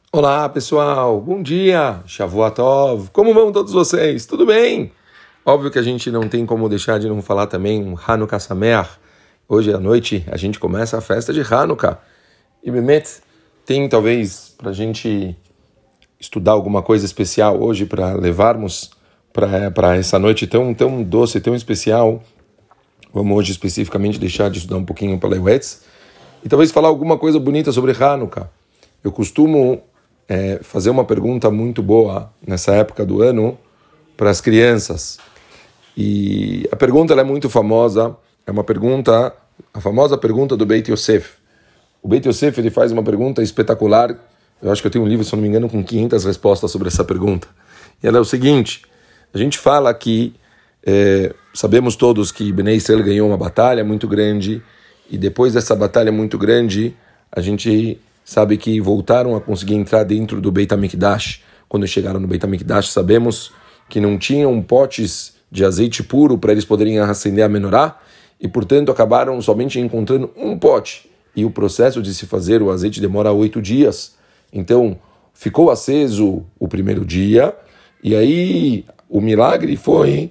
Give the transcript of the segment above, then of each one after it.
Olá pessoal, bom dia, Shavua Tov, como vão todos vocês? Tudo bem? Óbvio que a gente não tem como deixar de não falar também um Hanukkah Sameach. Hoje à noite a gente começa a festa de Hanukkah. E Bemet, tem talvez para a gente estudar alguma coisa especial hoje para levarmos para essa noite tão doce, tão especial. Vamos hoje especificamente deixar de estudar um pouquinho para Leuetz e talvez falar alguma coisa bonita sobre Hanukkah. Eu costumo fazer uma pergunta muito boa nessa época do ano para as crianças. E a pergunta ela é muito famosa, é uma pergunta, a famosa pergunta do Beit Yosef. O Beit Yosef ele faz uma pergunta espetacular, eu acho que eu tenho um livro, se não me engano, com 500 respostas sobre essa pergunta. E ela é o seguinte, a gente fala que, sabemos todos que Bnei Israel ganhou uma batalha muito grande, e depois dessa batalha muito grande, a gente sabe que voltaram a conseguir entrar dentro do Beit HaMikdash. Quando chegaram no Beit HaMikdash, sabemos que não tinham potes de azeite puro para eles poderem acender a menorá, e portanto acabaram somente encontrando um pote. E o processo de se fazer o azeite demora 8 dias. Então, ficou aceso o primeiro dia, e aí o milagre foi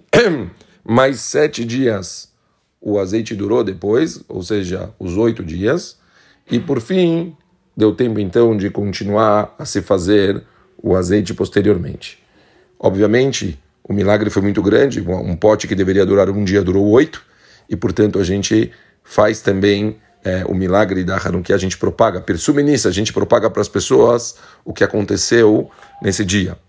mais 7 dias. O azeite durou depois, ou seja, os 8 dias, e por fim deu tempo então de continuar a se fazer o azeite posteriormente. Obviamente, o milagre foi muito grande, um pote que deveria durar um dia durou 8, e portanto a gente faz também o milagre da Hanukkah, a gente propaga, a gente propaga para as pessoas o que aconteceu nesse dia.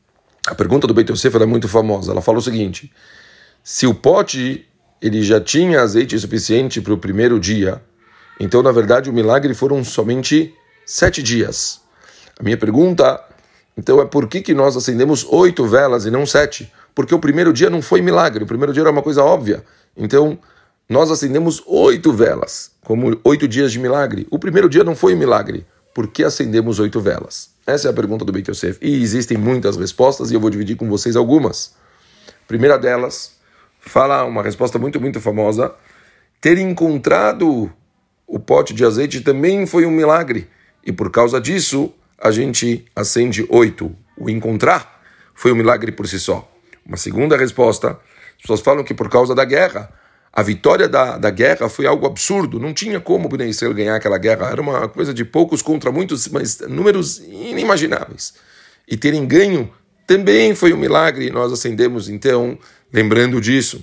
A pergunta do Beit Yosef é muito famosa, ela fala o seguinte: se o pote ele já tinha azeite suficiente para o primeiro dia, então, na verdade, o milagre foram somente 7 dias. A minha pergunta, então, é por que nós acendemos 8 velas e não 7? Porque o primeiro dia não foi milagre, o primeiro dia era uma coisa óbvia. Então, nós acendemos 8 velas, como 8 dias de milagre. O primeiro dia não foi milagre. Por que acendemos 8 velas? Essa é a pergunta do Beit Yosef. E existem muitas respostas e eu vou dividir com vocês algumas. A primeira delas fala uma resposta muito famosa. Ter encontrado o pote de azeite também foi um milagre. E por causa disso, a gente acende 8. O encontrar foi um milagre por si só. Uma segunda resposta, as pessoas falam que por causa da guerra, a vitória da guerra foi algo absurdo. Não tinha como o Bnei Israel ganhar aquela guerra. Era uma coisa de poucos contra muitos, mas números inimagináveis. E terem ganho também foi um milagre. E nós acendemos, então, lembrando disso.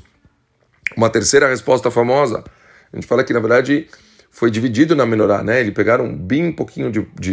Uma terceira resposta famosa, a gente fala que, na verdade, foi dividido na menorá, né? Eles pegaram bem pouquinho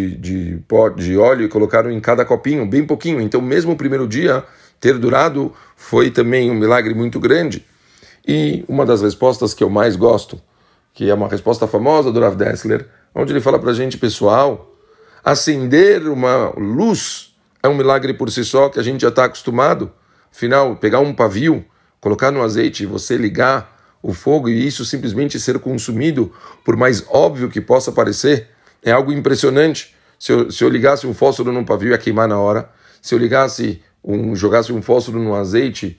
de óleo e colocaram em cada copinho, bem pouquinho. Então, mesmo o primeiro dia ter durado, foi também um milagre muito grande. E uma das respostas que eu mais gosto, que é uma resposta famosa do Rav Dessler, onde ele fala para a gente, pessoal, acender uma luz é um milagre por si só, que a gente já está acostumado. Afinal, pegar um pavio, colocar no azeite e você ligar o fogo e isso simplesmente ser consumido, por mais óbvio que possa parecer, é algo impressionante. Se eu ligasse um fósforo num pavio, ia queimar na hora. Se eu jogasse um fósforo no azeite,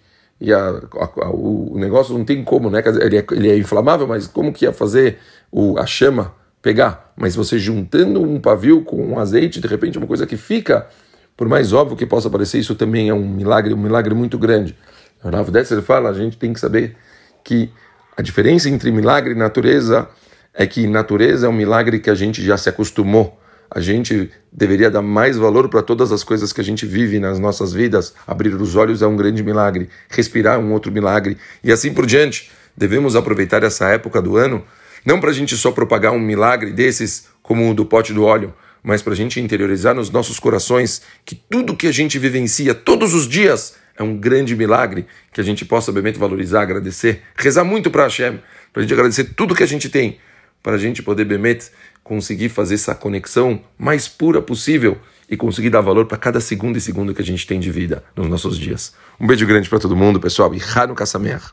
o negócio não tem como, né? Ele é inflamável, mas como que ia fazer a chama pegar? Mas você juntando um pavio com um azeite, de repente uma coisa que fica, por mais óbvio que possa parecer, isso também é um milagre muito grande. O Rav Dessler fala, a gente tem que saber que a diferença entre milagre e natureza é que natureza é um milagre que a gente já se acostumou. A gente deveria dar mais valor para todas as coisas que a gente vive nas nossas vidas. Abrir os olhos é um grande milagre, respirar é um outro milagre, e assim por diante. Devemos aproveitar essa época do ano, não para a gente só propagar um milagre desses, como o do pote do óleo, mas para a gente interiorizar nos nossos corações que tudo que a gente vivencia todos os dias é um grande milagre, que a gente possa realmente valorizar, agradecer, rezar muito para Hashem, para a gente agradecer tudo que a gente tem, para a gente poder realmente conseguir fazer essa conexão mais pura possível e conseguir dar valor para cada segundo e segundo que a gente tem de vida nos nossos dias. Um beijo grande para todo mundo, pessoal, e Hanukkah Sameach.